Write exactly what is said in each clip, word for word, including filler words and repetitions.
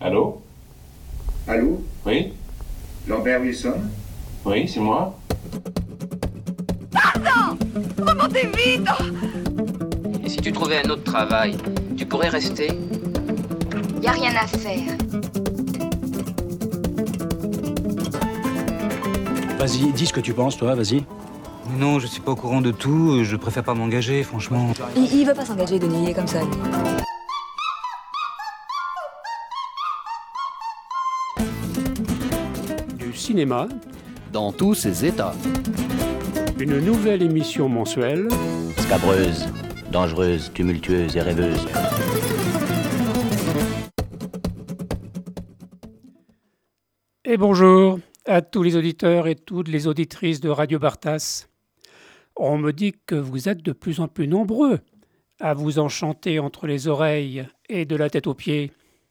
Allô? Allô? Oui? Lambert Wilson? Oui, c'est moi. Pardon! Remontez vite! Et si tu trouvais un autre travail, tu pourrais rester? Y a rien à faire. Vas-y, dis ce que tu penses, toi, vas-y. Non, je suis pas au courant de tout, je préfère pas m'engager, franchement. Il, il veut pas s'engager, Denis, il est comme ça. lui. Du cinéma, dans tous ses états. une nouvelle émission mensuelle, Scabreuse, dangereuse, tumultueuse et rêveuse. et bonjour à tous les auditeurs et toutes les auditrices de Radio Bartas. On me dit que vous êtes de plus en plus nombreux à vous enchanter entre les oreilles et de la tête aux pieds.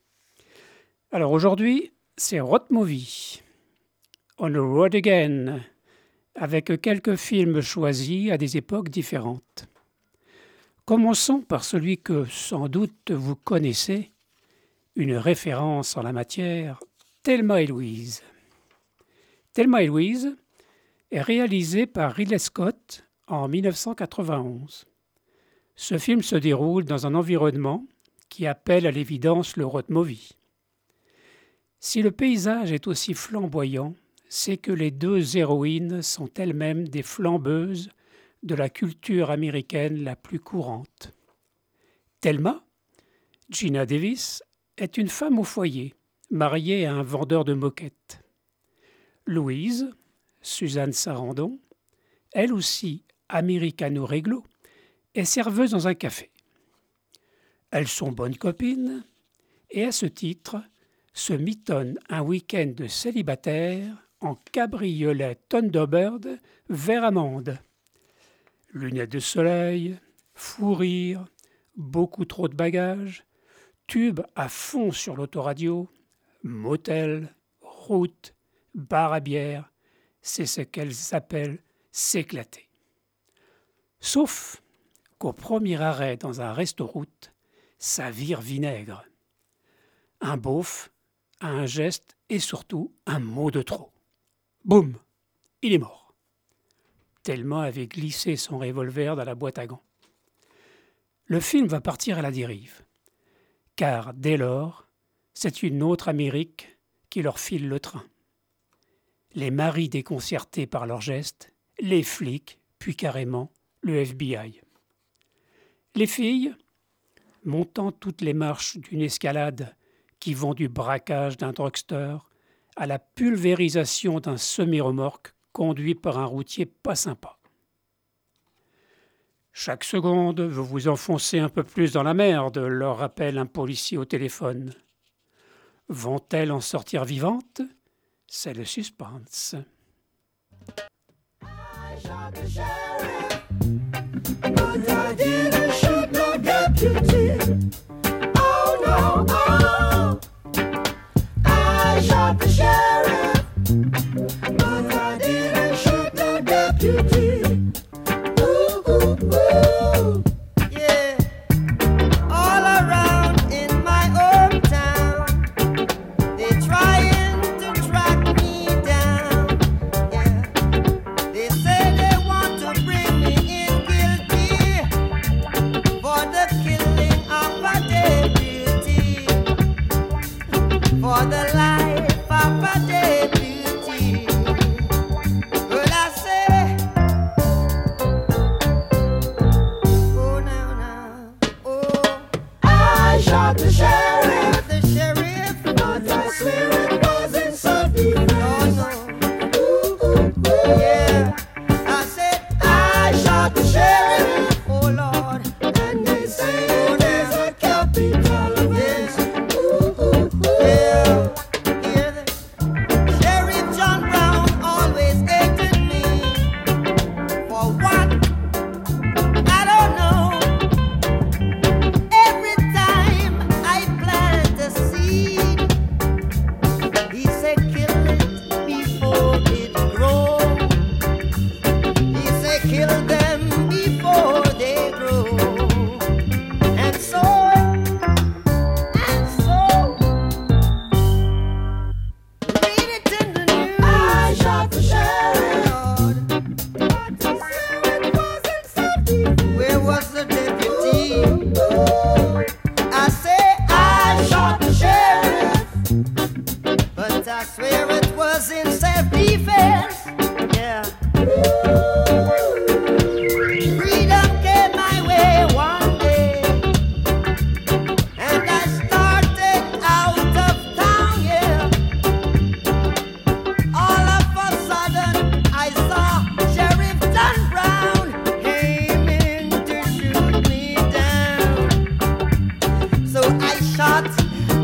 Alors aujourd'hui, c'est Road Movie, On the Road Again, avec quelques films choisis à des époques différentes. Commençons par celui que sans doute vous connaissez, une référence en la matière, Thelma et Louise. Thelma et Louise est réalisé par Ridley Scott en mille neuf cent quatre-vingt-onze. Ce film se déroule dans un environnement qui appelle à l'évidence le road movie. Si le paysage est aussi flamboyant, c'est que les deux héroïnes sont elles-mêmes des flambeuses de la culture américaine la plus courante. Thelma, Geena Davis, est une femme au foyer, mariée à un vendeur de moquettes. Louise, Suzanne Sarandon, elle aussi américano-réglo, est serveuse dans un café. Elles sont bonnes copines et à ce titre se mitonnent un week-end de célibataire en cabriolet Thunderbird vert amande. Lunettes de soleil, fou rire, beaucoup trop de bagages, tube à fond sur l'autoradio, motel, route, bar à bière, c'est ce qu'elles appellent s'éclater. Sauf qu'au premier arrêt dans un resto-route, ça vire vinaigre. Un beauf, un geste et surtout un mot de trop. Boum, il est mort. Thelma avait glissé son revolver dans la boîte à gants. Le film va partir à la dérive, car dès lors, c'est une autre Amérique qui leur file le train. Les maris déconcertés par leurs gestes, les flics, puis carrément le F B I. Les filles, montant toutes les marches d'une escalade qui vont du braquage d'un drugstore à la pulvérisation d'un semi-remorque conduit par un routier pas sympa. Chaque seconde, vous vous enfoncez un peu plus dans la merde, leur rappelle un policier au téléphone. Vont-elles en sortir vivantes ? C'est le suspense.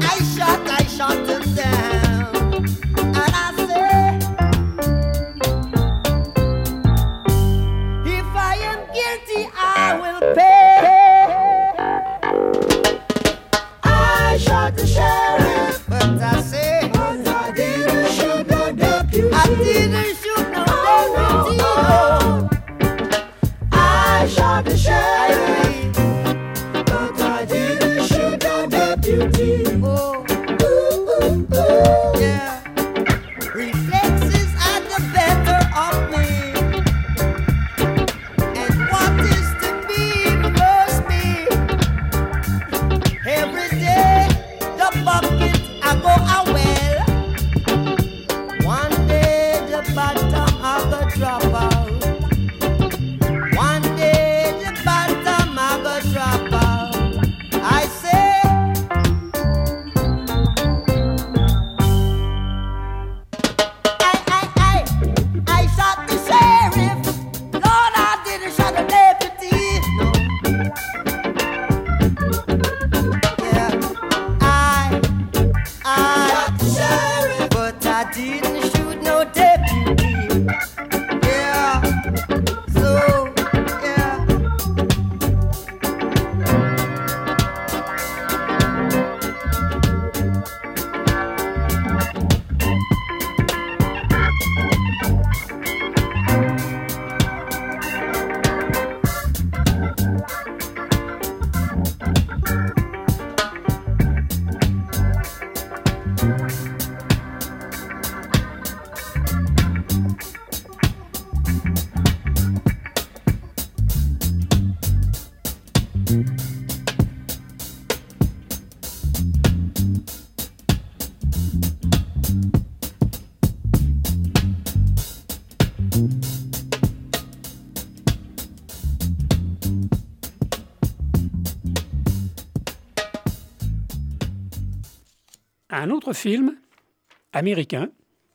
Un autre film américain,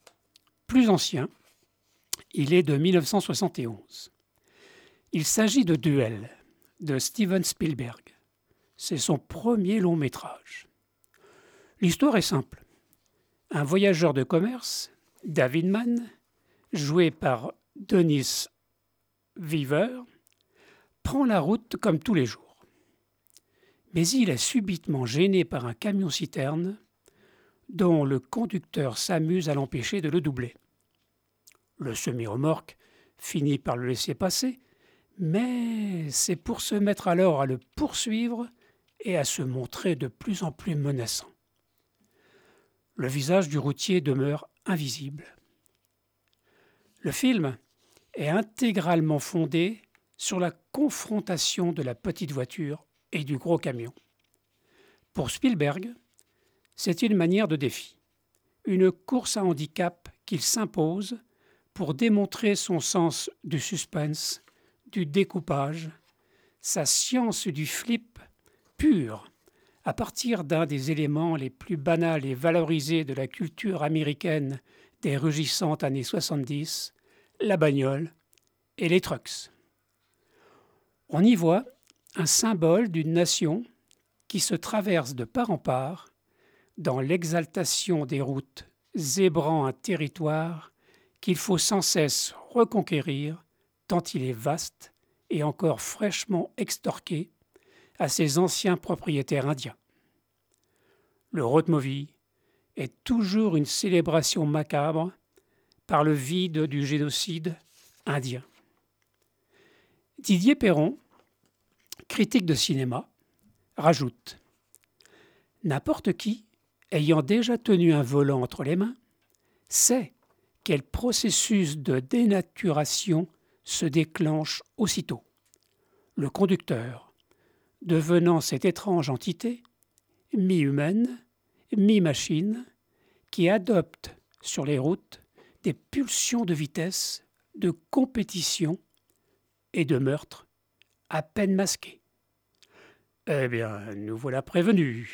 plus ancien, il est de mille neuf cent soixante et onze. Il s'agit de Duel, de Steven Spielberg. C'est son premier long métrage. L'histoire est simple. Un voyageur de commerce, David Mann, joué par Dennis Weaver, prend la route comme tous les jours. Mais il est subitement gêné par un camion-citerne dont le conducteur s'amuse à l'empêcher de le doubler. Le semi-remorque finit par le laisser passer, mais c'est pour se mettre alors à le poursuivre et à se montrer de plus en plus menaçant. Le visage du routier demeure invisible. Le film est intégralement fondé sur la confrontation de la petite voiture et du gros camion. Pour Spielberg, c'est une manière de défi, une course à handicap qu'il s'impose pour démontrer son sens du suspense, du découpage, sa science du flip pur, à partir d'un des éléments les plus banals et valorisés de la culture américaine des rugissantes années soixante-dix, la bagnole et les trucks. On y voit un symbole d'une nation qui se traverse de part en part dans l'exaltation des routes zébrant un territoire qu'il faut sans cesse reconquérir tant il est vaste et encore fraîchement extorqué à ses anciens propriétaires indiens. Le road movie est toujours une célébration macabre par le vide du génocide indien. Didier Perron, critique de cinéma, rajoute « N'importe qui, ayant déjà tenu un volant entre les mains, sait quel processus de dénaturation se déclenche aussitôt. Le conducteur, devenant cette étrange entité, mi-humaine, mi-machine, qui adopte sur les routes des pulsions de vitesse, de compétition et de meurtre à peine masquées. Eh bien, nous voilà prévenus.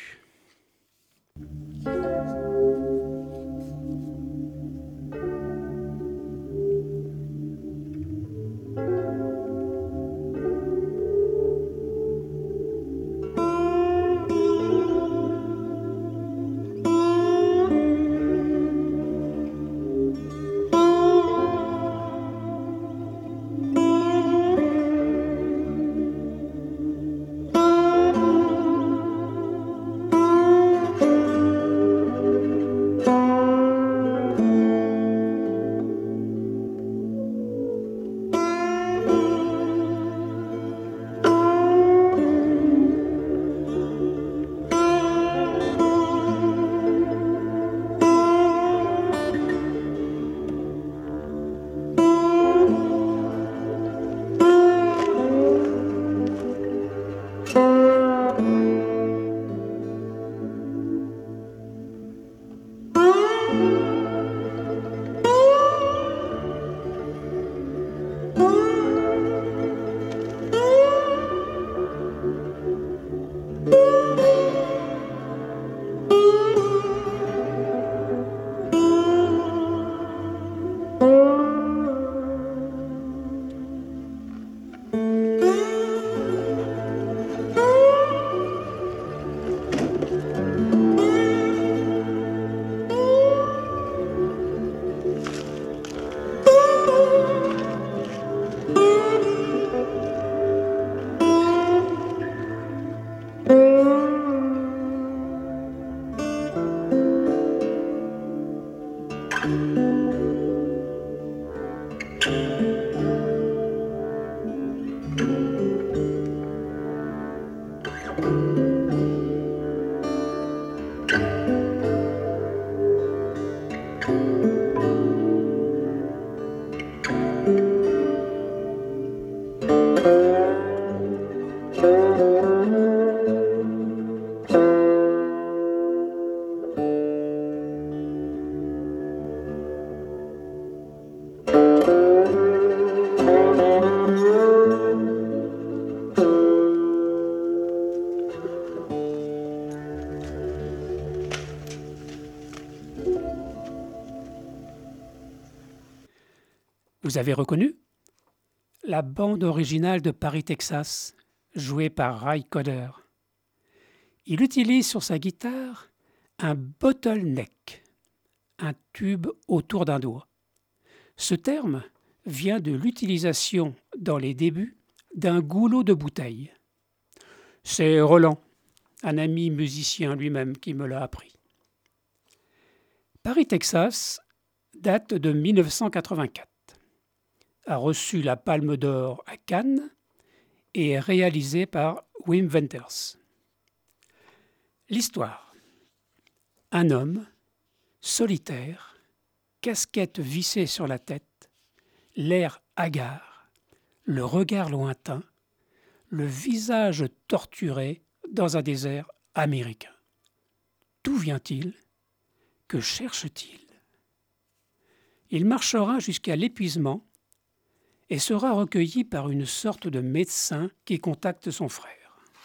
Vous avez reconnu ? La bande originale de Paris, Texas, jouée par Ray Cooder. Il utilise sur sa guitare un bottleneck, un tube autour d'un doigt. Ce terme vient de l'utilisation dans les débuts d'un goulot de bouteille. C'est Roland, un ami musicien lui-même, qui me l'a appris. Paris, Texas date de mille neuf cent quatre-vingt-quatre, a reçu la Palme d'Or à Cannes et est réalisé par Wim Wenders. L'histoire. Un homme, solitaire, casquette vissée sur la tête, l'air hagard, le regard lointain, le visage torturé dans un désert américain. D'où vient-il ? Que cherche-t-il ? Il marchera jusqu'à l'épuisement et sera recueilli par une sorte de médecin qui contacte son frère.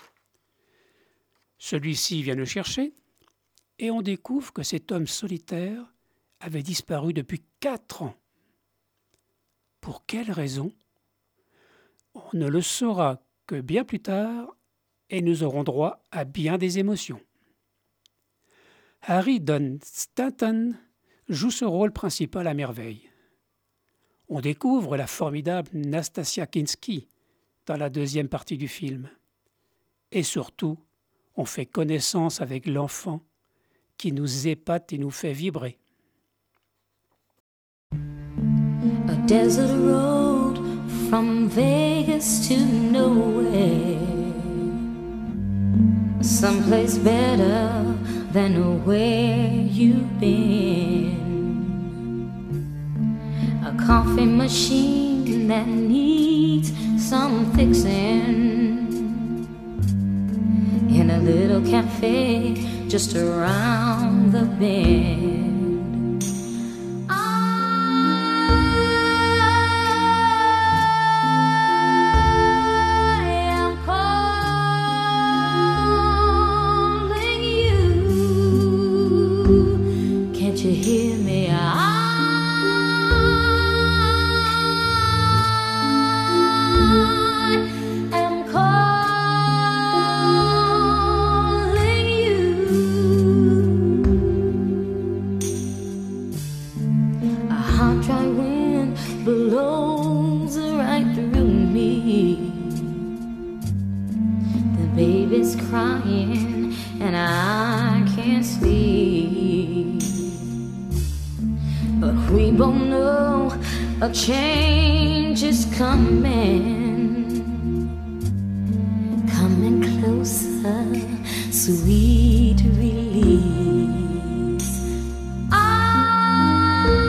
Celui-ci vient le chercher et on découvre que cet homme solitaire avait disparu depuis quatre ans. Pour quelle raison ? On ne le saura que bien plus tard et nous aurons droit à bien des émotions. Harry Dean Stanton joue ce rôle principal à merveille. On découvre la formidable Nastasia Kinski dans la deuxième partie du film. Et surtout, on fait connaissance avec l'enfant qui nous épate et nous fait vibrer. A desert road from Vegas to nowhere, someplace better than where you've been. A coffee machine that needs some fixing, in a little cafe just around the bend. I am calling you. Can't you hear me? I am calling you. A hot, dry wind blows right through me. The baby's crying and I can't sleep. But we both know a change is coming, coming closer, sweet release. I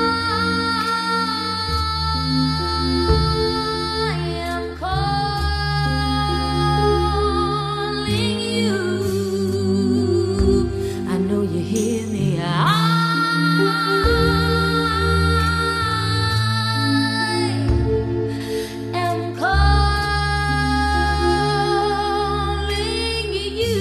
am calling you. I know you hear me. I am calling you.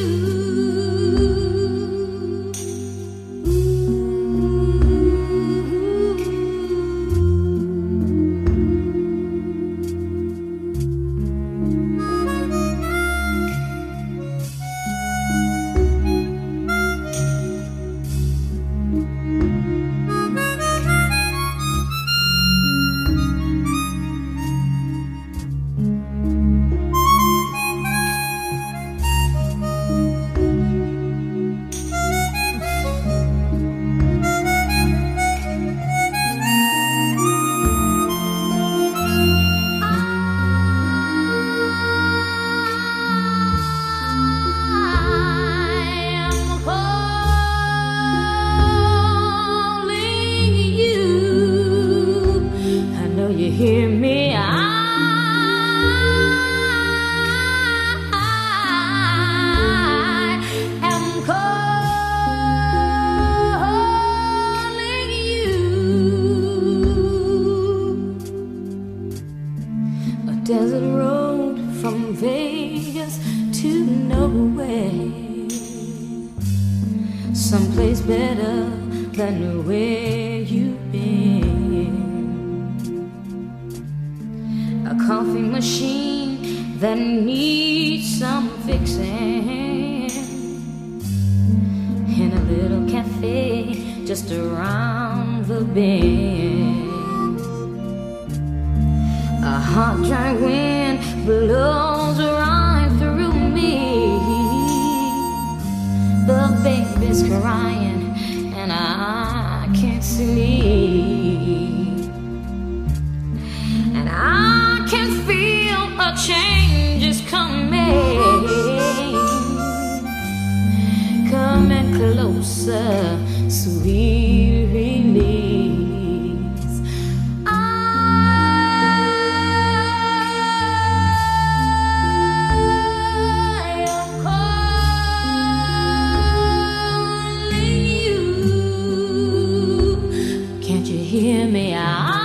Hear me, I am calling you. A desert road from Vegas to nowhere, someplace better than where you've been. coffee machine that needs some fixing, in a little cafe just around the bend. A hot, dry wind blows right through me. The baby's crying and I can't sleep, and I can feel a change is coming, coming closer, sweet release. I am calling you. Can't you hear me? I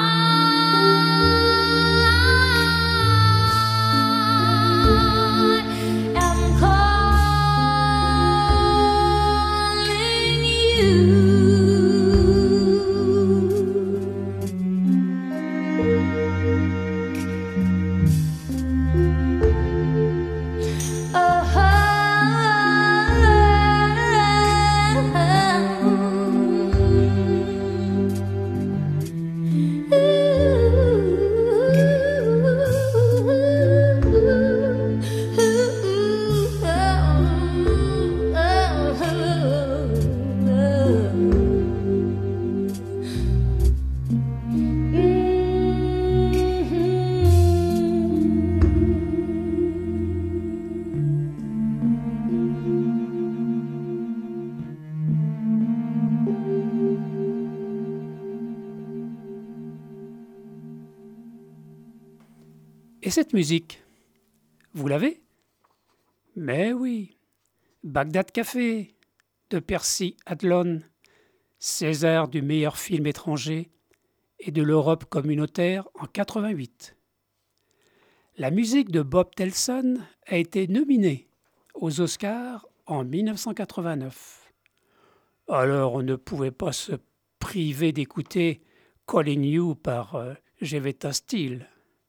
Et cette musique, vous l'avez? Mais oui, Bagdad Café, de Percy Adlon, César du meilleur film étranger et de l'Europe communautaire en quatre-vingt-huit. La musique de Bob Telson a été nominée aux Oscars en dix-neuf cent quatre-vingt-neuf. Alors on ne pouvait pas se priver d'écouter Calling You par euh, Jevetta Steele.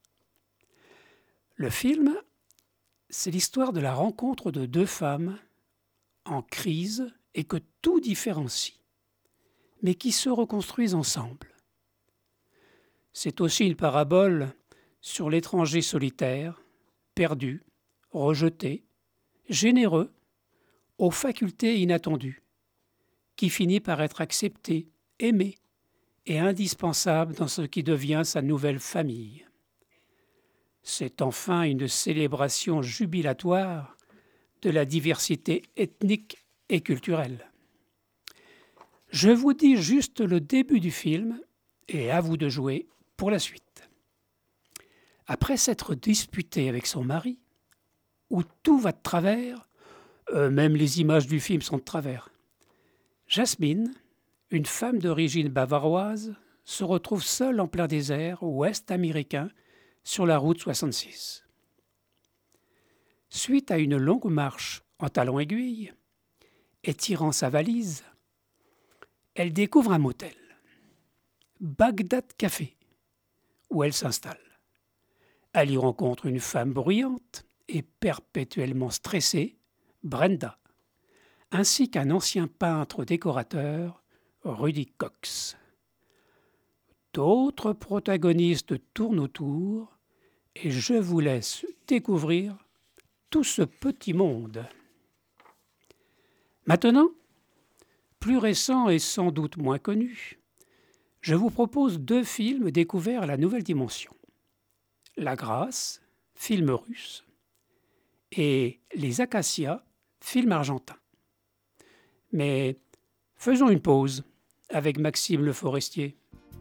Le film, c'est l'histoire de la rencontre de deux femmes en crise et que tout différencie, mais qui se reconstruisent ensemble. C'est aussi une parabole sur l'étranger solitaire, perdu, rejeté, généreux, aux facultés inattendues, qui finit par être accepté, aimé et indispensable dans ce qui devient sa nouvelle famille. C'est enfin une célébration jubilatoire de la diversité ethnique et culturelle. Je vous dis juste le début du film et à vous de jouer pour la suite. Après s'être disputée avec son mari, où tout va de travers, euh, même les images du film sont de travers, Jasmine, une femme d'origine bavaroise, se retrouve seule en plein désert ouest américain sur la route soixante-six. Suite à une longue marche en talons aiguilles et tirant sa valise, elle découvre un motel, Bagdad Café, où elle s'installe. Elle y rencontre une femme bruyante et perpétuellement stressée, Brenda, ainsi qu'un ancien peintre décorateur, Rudy Cox. D'autres protagonistes tournent autour et je vous laisse découvrir tout ce petit monde. Maintenant, plus récent et sans doute moins connu, je vous propose deux films découverts à la Nouvelle Dimension. La Grâce, film russe, et Les Acacias, film argentin. Mais faisons une pause avec Maxime Le Forestier.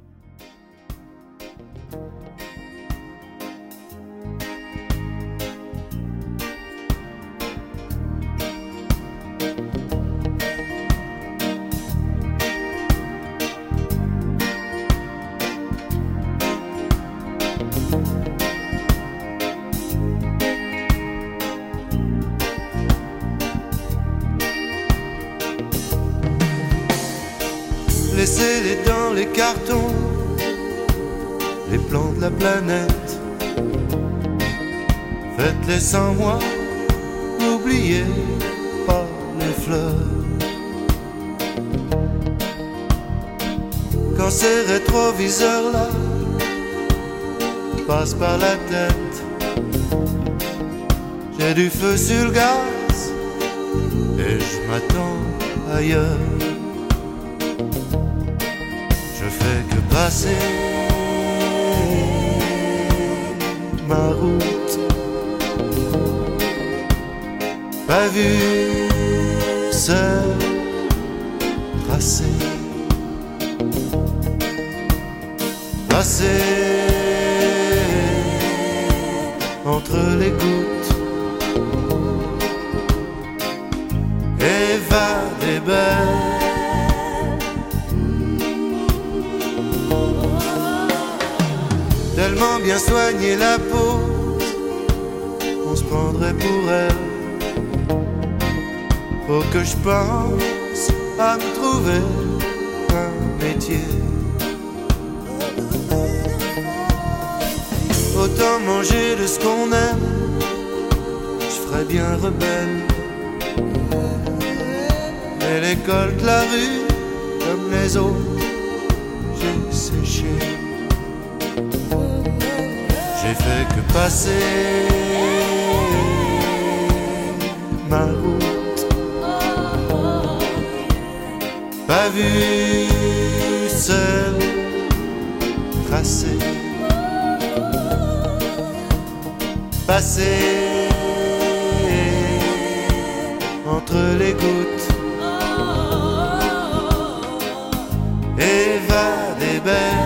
Laissez-les dans les cartons, les plans de la planète, Faites-les sans moi, n'oubliez pas les fleurs. Quand ces rétroviseurs-là passent par la tête, j'ai du feu sur le gaz et je m'attends ailleurs. Je fais que passer ma route, pas vu, seul, tracé, passer entre les gouttes, évader belle. Tellement bien soigner la pose, on se prendrait pour elle. Faut que je pense à me trouver un métier. Autant manger de ce qu'on aime, je ferais bien rebelle. Mais l'école de la rue, comme les autres, j'ai séché. J'ai fait que passer ma route, pas vu, seul, tracé, passer entre les gouttes, évader belle.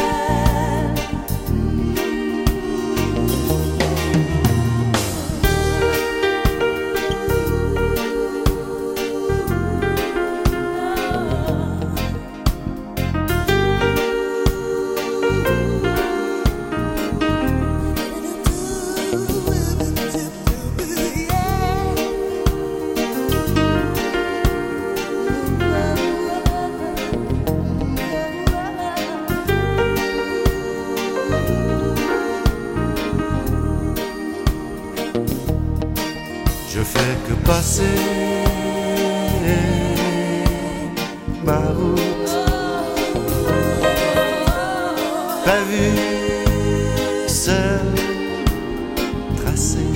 Passer ma route, pas vu, seul, tracé,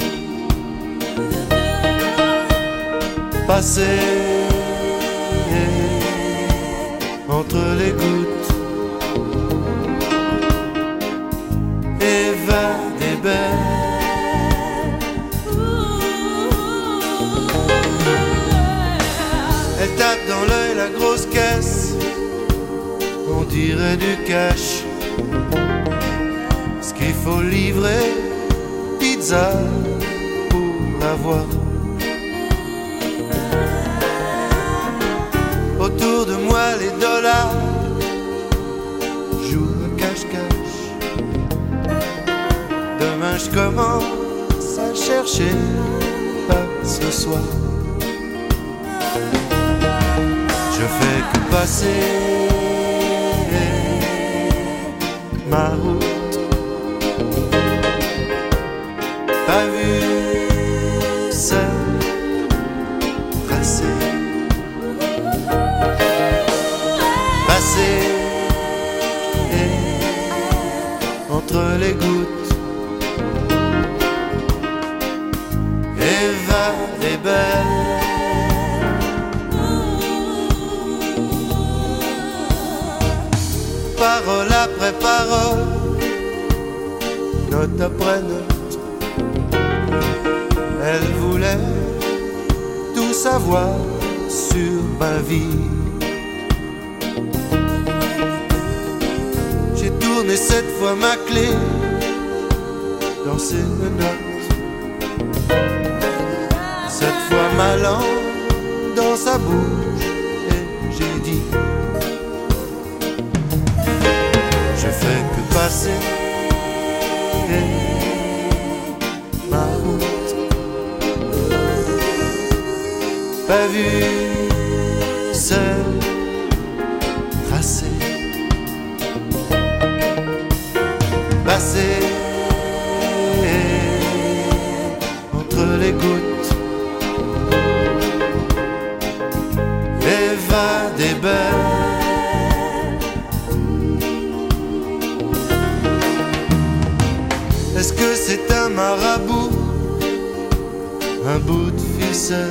passer entre les gouttes, évader belle. Elle tape dans l'œil la grosse caisse, on dirait du cash. Ce qu'il faut livrer, pizza pour l'avoir. Autour de moi les dollars jouent le cache-cache. Demain je commence à chercher, pas ce soir. Je fais que passer ma route, pas vu, seul, tracé, passer entre les gouttes, évader belle. Parole après parole, note après note, elle voulait tout savoir sur ma vie. J'ai tourné cette fois ma clé dans ses menottes, cette fois ma langue dans sa bouche, et j'ai dit: je fais que passer ma route, pas vu, seul, tracé, passer va des belles. Est-ce que c'est un marabout, un bout de ficelle,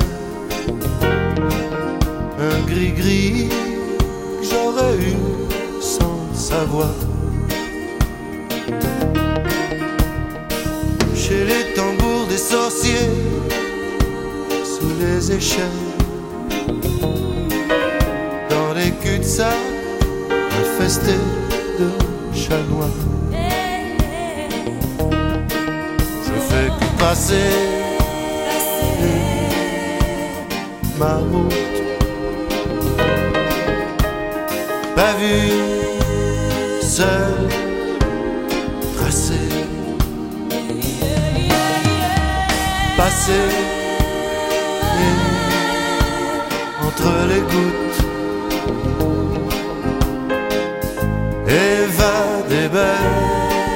un gris-gris que j'aurais eu sans le savoir? Chez les tambours des sorciers, sous les échelles, dans les cul-de-sac infestés de chats noirs. Je fais que passer ma route, pas vu, seul, tracé, passer entre les gouttes, et va des belles.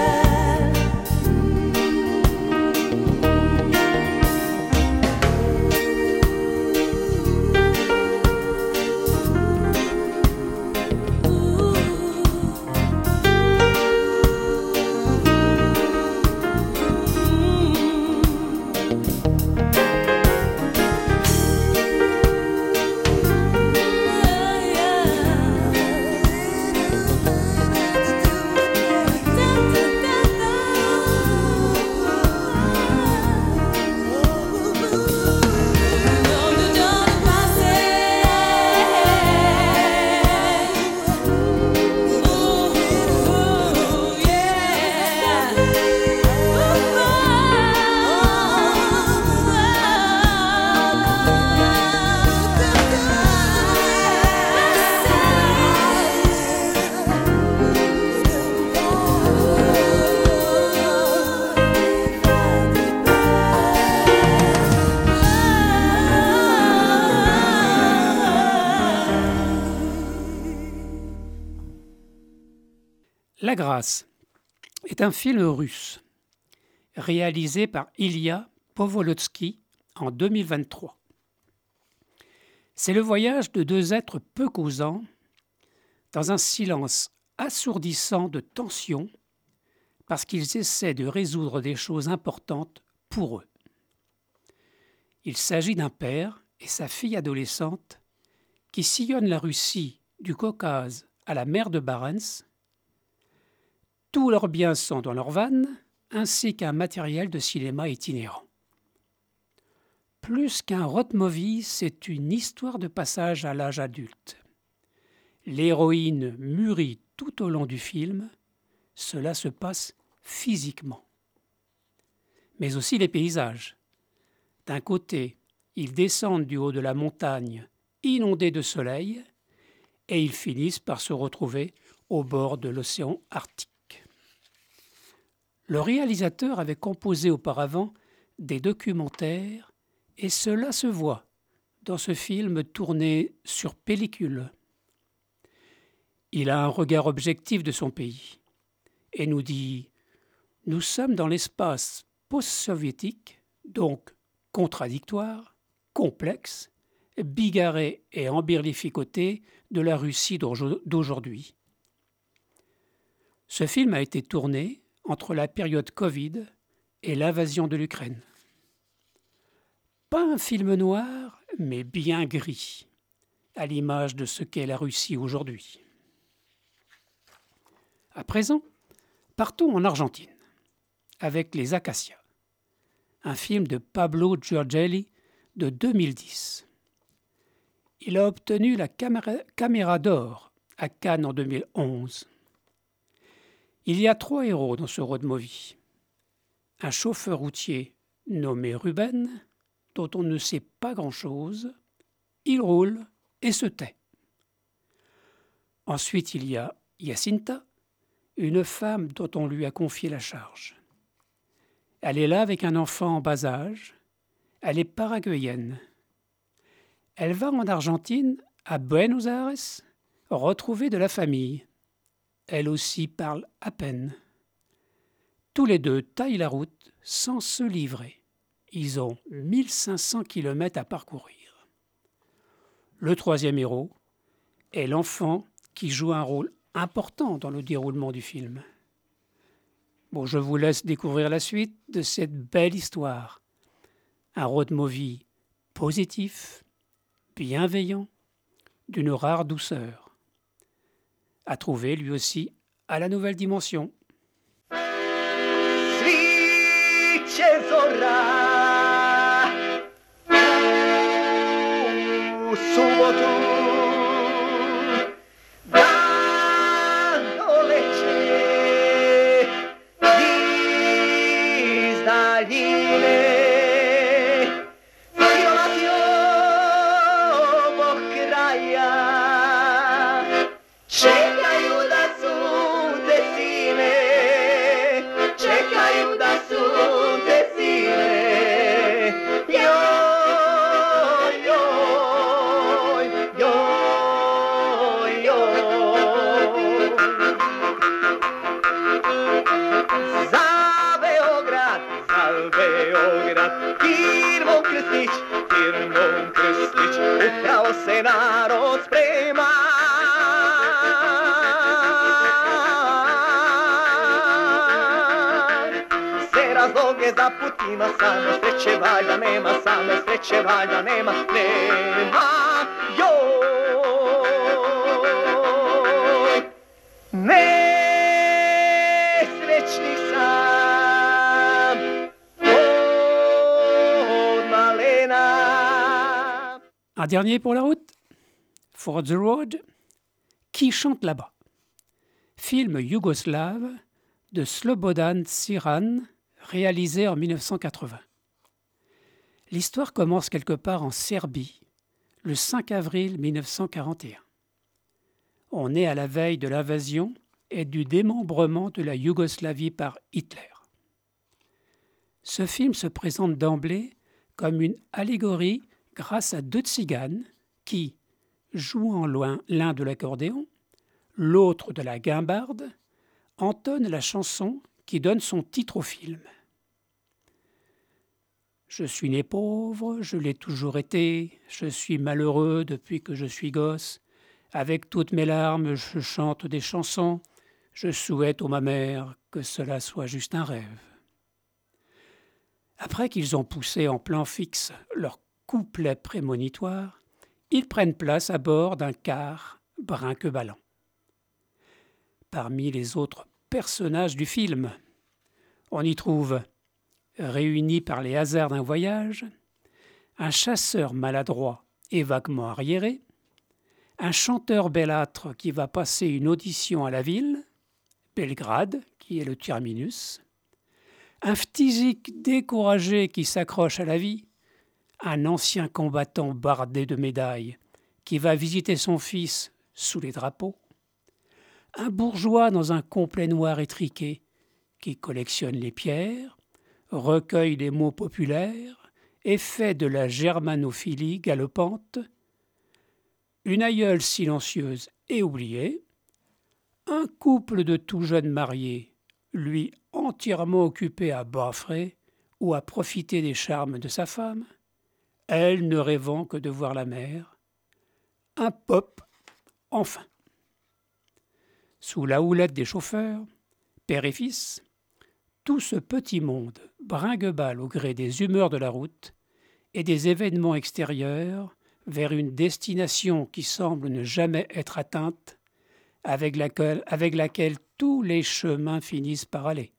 La Grâce est un film russe réalisé par Ilya Povolotsky en deux mille vingt-trois. C'est le voyage de deux êtres peu causants dans un silence assourdissant de tension parce qu'ils essaient de résoudre des choses importantes pour eux. Il s'agit d'un père et sa fille adolescente qui sillonnent la Russie du Caucase à la mer de Barents. Tous leurs biens sont dans leur van, ainsi qu'un matériel de cinéma itinérant. Plus qu'un road movie, c'est une histoire de passage à l'âge adulte. L'héroïne mûrit tout au long du film, cela se passe physiquement. Mais aussi les paysages. D'un côté, ils descendent du haut de la montagne, inondés de soleil, et ils finissent par se retrouver au bord de l'océan Arctique. Le réalisateur avait composé auparavant des documentaires et cela se voit dans ce film tourné sur pellicule. Il a un regard objectif de son pays et nous dit « Nous sommes dans l'espace post-soviétique, donc contradictoire, complexe, bigarré et embirlificoté de la Russie d'aujourd'hui. » Ce film a été tourné entre la période Covid et l'invasion de l'Ukraine. Pas un film noir, mais bien gris, à l'image de ce qu'est la Russie aujourd'hui. À présent, partons en Argentine, avec Les Acacias, un film de Pablo Giorgelli de deux mille dix. Il a obtenu la caméra, caméra d'or à Cannes en deux mille onze. Il y a trois héros dans ce road movie. Un chauffeur routier nommé Ruben, dont on ne sait pas grand-chose. Il roule et se tait. Ensuite, il y a Jacinta, une femme dont on lui a confié la charge. Elle est là avec un enfant en bas âge. Elle est paraguayenne. Elle va en Argentine, à Buenos Aires, retrouver de la famille. Elle aussi parle à peine. Tous les deux taillent la route sans se livrer. Ils ont mille cinq cents kilomètres à parcourir. Le troisième héros est l'enfant qui joue un rôle important dans le déroulement du film. Bon, je vous laisse découvrir la suite de cette belle histoire. Un road movie positif, bienveillant, d'une rare douceur. À trouver lui aussi à la Nouvelle Dimension. Sviće zora u subotu, dan doleće iz daljine, silovati ovog kraja, čekaju da sunce sine, čekaju da sunce sine. Joj, joj, joj, joj. Za Beograd, za Beograd, firmom Krstić, firmom Krstić, upravo se narod sprema. Razloge za put ima, same sreće valjda nema, same sreće valjda nema, nema, joj. Nesrećni sam od malena. Un dernier pour la route, For the Road, Qui chante là-bas? Film yougoslave de Slobodan Ćiran, réalisé en mille neuf cent quatre-vingts. L'histoire commence quelque part en Serbie, le cinq avril mille neuf cent quarante et un. On est à la veille de l'invasion et du démembrement de la Yougoslavie par Hitler. Ce film se présente d'emblée comme une allégorie grâce à deux tziganes qui, jouant l'un de l'accordéon, l'autre de la guimbarde, entonnent la chanson qui donne son titre au film. Je suis né pauvre, je l'ai toujours été, je suis malheureux depuis que je suis gosse. Avec toutes mes larmes, je chante des chansons, je souhaite, ô ma mère, que cela soit juste un rêve. Après qu'ils ont poussé en plan fixe leur couplet prémonitoire, ils prennent place à bord d'un car brinque-ballant. Parmi les autres personnages du film, on y trouve, réunis par les hasards d'un voyage, un chasseur maladroit et vaguement arriéré, un chanteur bellâtre qui va passer une audition à la ville, Belgrade, qui est le terminus, un phthisique découragé qui s'accroche à la vie, un ancien combattant bardé de médailles qui va visiter son fils sous les drapeaux, un bourgeois dans un complet noir étriqué qui collectionne les pierres, recueille les mots populaires et fait de la germanophilie galopante, une aïeule silencieuse et oubliée, un couple de tout jeunes mariés, lui entièrement occupé à baffrer ou à profiter des charmes de sa femme, elle ne rêvant que de voir la mer, un pop, enfin. Sous la houlette des chauffeurs, père et fils, tout ce petit monde bringue-balle au gré des humeurs de la route et des événements extérieurs vers une destination qui semble ne jamais être atteinte, avec laquelle, avec laquelle tous les chemins finissent par aller.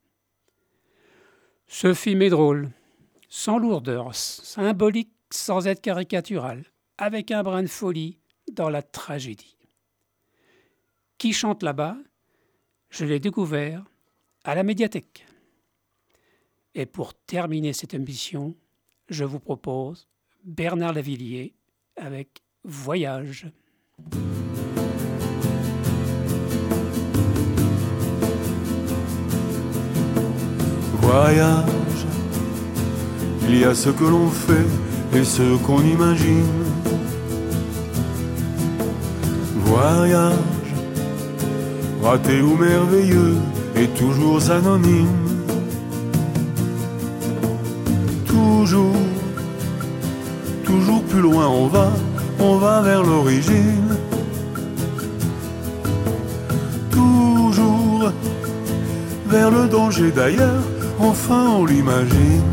Ce film est drôle, sans lourdeur, symbolique sans être caricatural, avec un brin de folie dans la tragédie. Qui chante là-bas? Je l'ai découvert à la médiathèque. Et pour terminer cette émission, je vous propose Bernard Lavilliers avec Voyage. Voyage, il y a ce que l'on fait et ce qu'on imagine. Voyage, raté ou merveilleux et toujours anonyme. Toujours, toujours plus loin on va, on va vers l'origine. Derrière le danger d'ailleurs, enfin on l'imagine.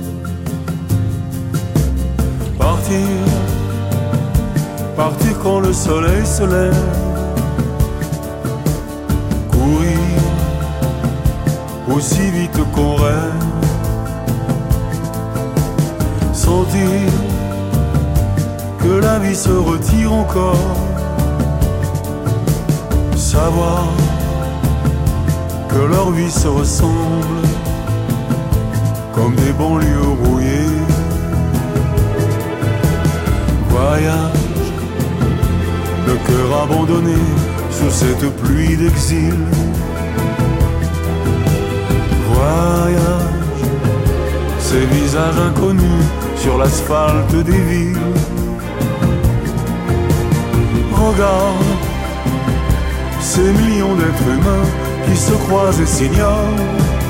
Partir, partir quand le soleil se lève. Courir, aussi vite qu'on rêve. Sentir que la vie se retire encore. Savoir que leur vie se ressemble comme des banlieues rouillées. Voyage, le cœur abandonné sous cette pluie d'exil. Voyage, ces visages inconnus sur l'asphalte des villes. Regarde ces millions d'êtres humains qui se croisent et s'ignorent.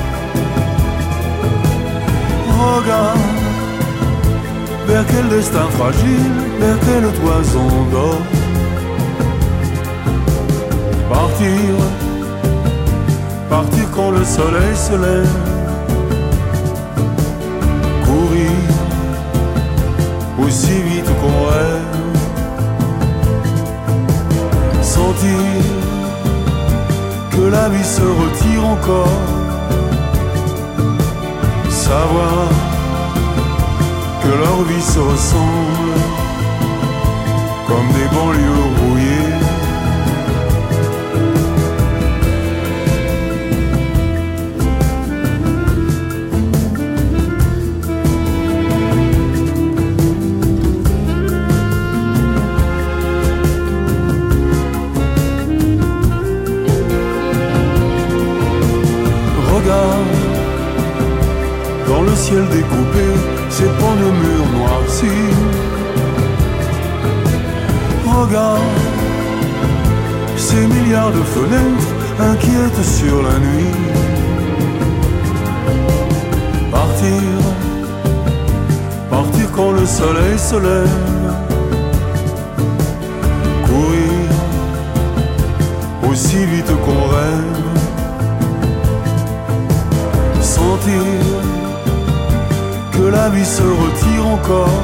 Regarde vers quel destin fragile, vers quelle toison d'or. Partir, partir quand le soleil se lève. Courir, aussi vite qu'on rêve. Sentir que la vie se retire encore. Savoir que leur vie se ressemble comme des banlieues rouillées. Dans le ciel découpé, ces pans de murs noircis. Regarde ces milliards de fenêtres inquiètes sur la nuit. Partir, partir quand le soleil se lève. Courir, aussi vite qu'on rêve. Sentir que la vie se retire encore.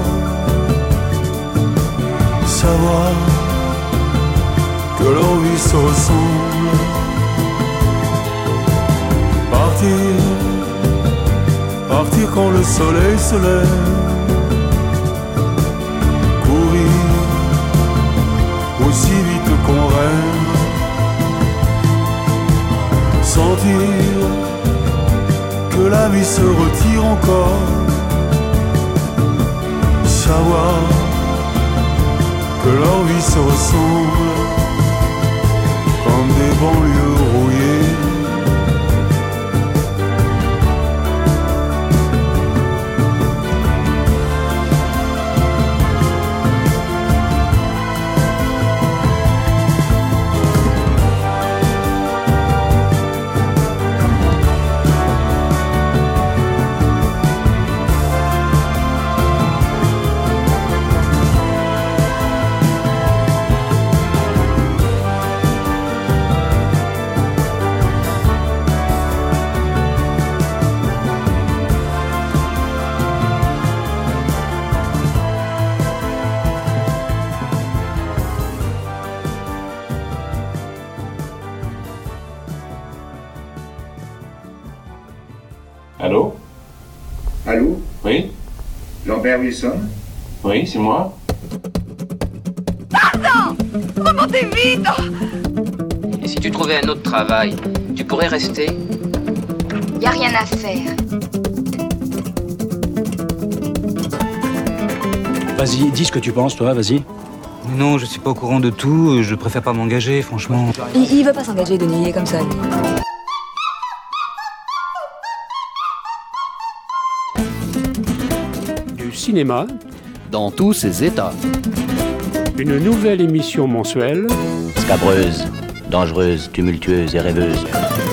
Savoir que leur vie se ressemble. Partir, partir quand le soleil se lève. Courir, aussi vite qu'on rêve. Sentir que la vie se retire encore. Savoir que leur vie se ressemble comme des banlieues rouillées. Allô? Allô? Oui? Lambert Wilson? Oui, c'est moi. Pardon! Remontez vite! Et si tu trouvais un autre travail, tu pourrais rester? Y a rien à faire. Vas-y, dis ce que tu penses, toi, vas-y. Non, je suis pas au courant de tout, je préfère pas m'engager, franchement. Il, il veut pas s'engager, Denis, il est comme ça. lui. Du cinéma, Dans tous ses états. une nouvelle émission mensuelle. Scabreuse, dangereuse, tumultueuse et rêveuse.